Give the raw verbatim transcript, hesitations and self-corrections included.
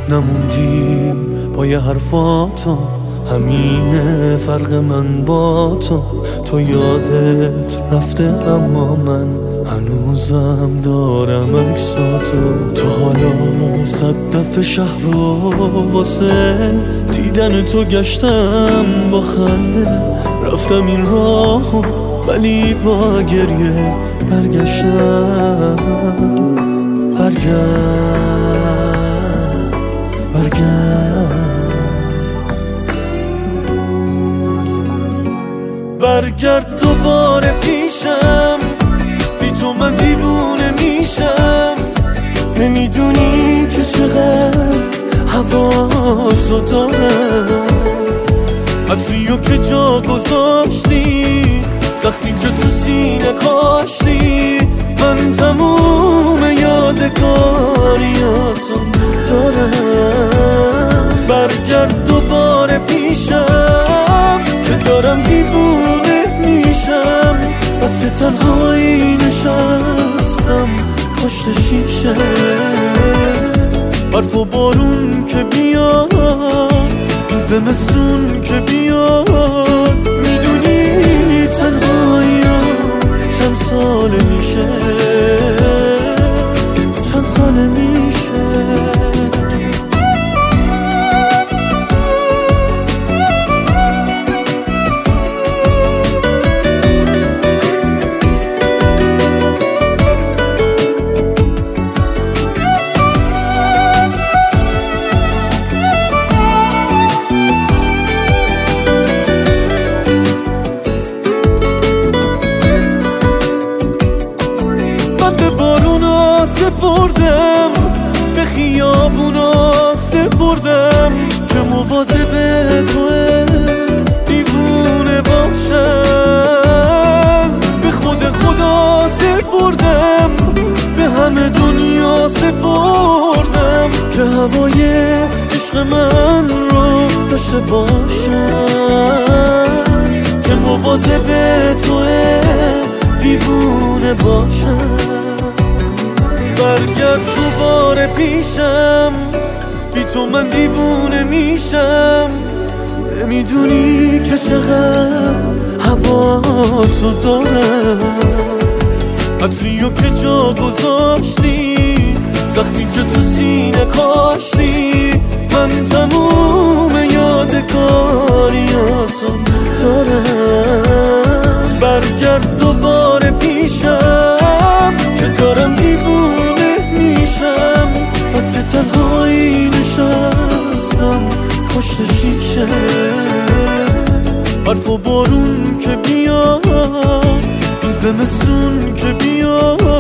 نموندی پای حرفاتو، همینه فرق من با تو. تو یادت رفته اما من هنوزم دارم عکساتو. تو حالا صد دفعه شهر رو واسه دیدن تو گشتم با خنده، رفتم این راهو ولی با گریه برگشتم. برگرد برگرد برگرد دوباره پیشم، بی تو من دیوونه میشم. نمیدونی که چقدر حواسو دارم، عطریو که جا گذاشتی، زخمی که تو سینه کاشتی. من تموم یادگاریاتو دارم. برگرد دوباره پیشم که دارم دیوونه میشم، بس که تنهایی نشستم پشت شیشه. برف و بارون که بیاد، این زمستون که بیاد، میدونی تنهایی چند ساله میشه، چند ساله میشه. سپردم به خیابونا، سپردم که مواظب توه دیوونه باشم. به خود خدا سپردم، به همه دنیا سپردم که هوای عشق من رو داشته باشم، که مواظب توه دیوونه باشم. برگرد دوباره پیشم، بی تو من دیوونه میشم. نمیدونی که چقدر هواتو دارم، عطریو که جا گذاشتی، زخمی که تو سینه کاشتی. من تموم یادگاریاتو دارم. برگرد دوباره پیشم که دارم دیوونه میشم، بس که تنهایی نشستم پشت شیشه. برف و بارون که بیاد، این زمستون که بیاد،